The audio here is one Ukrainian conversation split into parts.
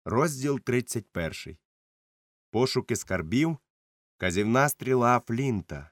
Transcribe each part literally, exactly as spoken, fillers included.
Розділ тридцять перший. Пошуки скарбів. Казівна стріла Флінта.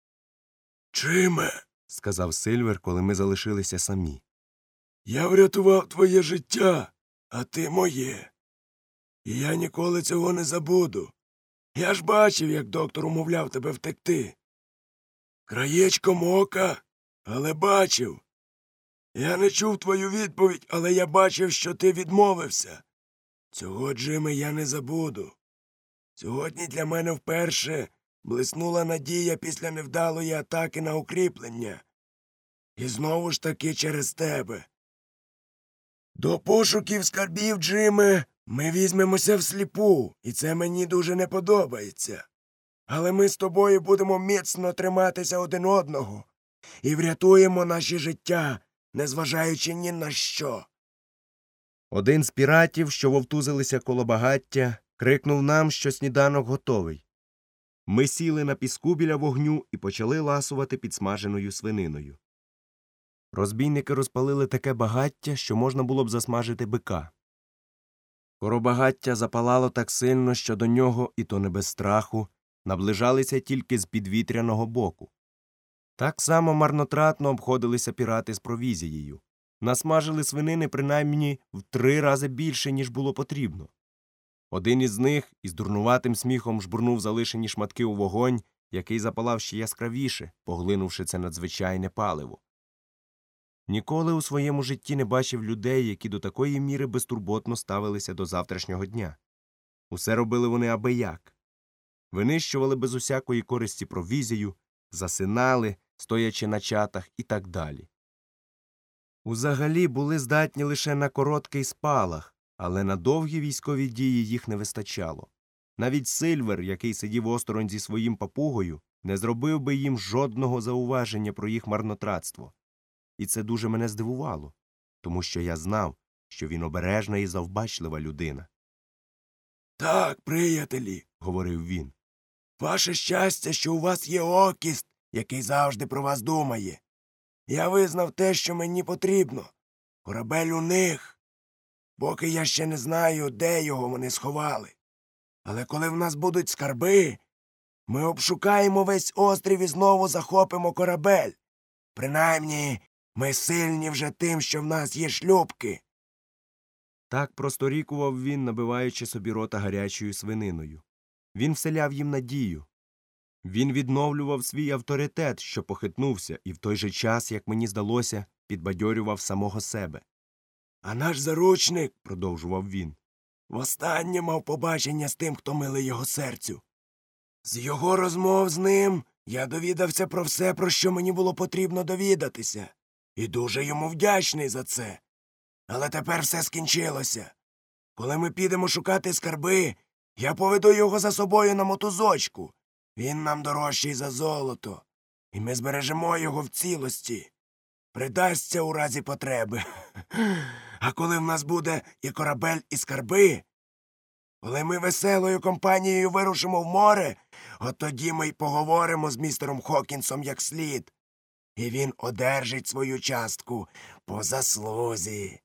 «Джиме», – сказав Сильвер, коли ми залишилися самі. «я врятував твоє життя, а ти моє. І я ніколи цього не забуду. Я ж бачив, як доктор умовляв тебе втекти. Краєчком ока, але бачив. Я не чув твою відповідь, але я бачив, що ти відмовився. Цього, Джиме, я не забуду. Сьогодні для мене вперше блиснула надія після невдалої атаки на укріплення. І знову ж таки через тебе. До пошуків скарбів, Джиме, ми візьмемося всліпу, і це мені дуже не подобається. Але ми з тобою будемо міцно триматися один одного і врятуємо наші життя, незважаючи ні на що. Один з піратів, що вовтузилися коло багаття, крикнув нам, що сніданок готовий. Ми сіли на піску біля вогню і почали ласувати підсмаженою свининою. Розбійники розпалили таке багаття, що можна було б засмажити бика. Скоро багаття запалало так сильно, що до нього, і то не без страху, наближалися тільки з підвітряного боку. Так само марнотратно обходилися пірати з провізією. Насмажили свинини принаймні в три рази більше, ніж було потрібно. Один із них із дурнуватим сміхом жбурнув залишені шматки у вогонь, який запалав ще яскравіше, поглинувши це надзвичайне паливо. Ніколи у своєму житті не бачив людей, які до такої міри безтурботно ставилися до завтрашнього дня. Усе робили вони абияк. Винищували без усякої користі провізію, засинали, стоячи на чатах і так далі. Узагалі були здатні лише на короткий спалах, але на довгі військові дії їх не вистачало. Навіть Сильвер, який сидів осторонь зі своїм папугою, не зробив би їм жодного зауваження про їх марнотратство. І це дуже мене здивувало, тому що я знав, що він обережна і завбачлива людина. «Так, приятелі», – говорив він, – «ваше щастя, що у вас є Окіст, який завжди про вас думає. Я визнав те, що мені потрібно. Корабель у них. Поки я ще не знаю, де його вони сховали. Але коли в нас будуть скарби, ми обшукаємо весь острів і знову захопимо корабель. Принаймні, ми сильні вже тим, що в нас є шлюпки». Так просторікував він, набиваючи собі рота гарячою свининою. Він вселяв їм надію. Він відновлював свій авторитет, що похитнувся, і в той же час, як мені здалося, підбадьорював самого себе. «А наш заручник», – продовжував він, – «востаннє мав побачення з тим, хто милий його серцю. З його розмов з ним я довідався про все, про що мені було потрібно довідатися, і дуже йому вдячний за це. Але тепер все скінчилося. Коли ми підемо шукати скарби, я поведу його за собою на мотузочку. Він нам дорожчий за золото, і ми збережемо його в цілості. Придасться у разі потреби. А коли в нас буде і корабель, і скарби, коли ми веселою компанією вирушимо в море, от тоді ми й поговоримо з містером Хокінсом як слід. І він одержить свою частку по заслузі».